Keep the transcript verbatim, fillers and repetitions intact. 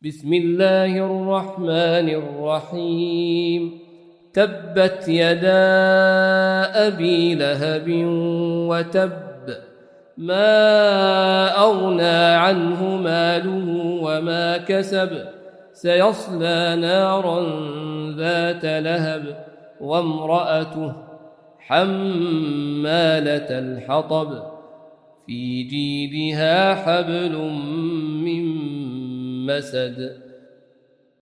بسم الله الرحمن الرحيم تبت يدا أبي لهب وتب ما أغنى عنه ماله وما كسب سيصلى نارا ذات لهب وامرأته حمالة الحطب في جيدها حبل من مسد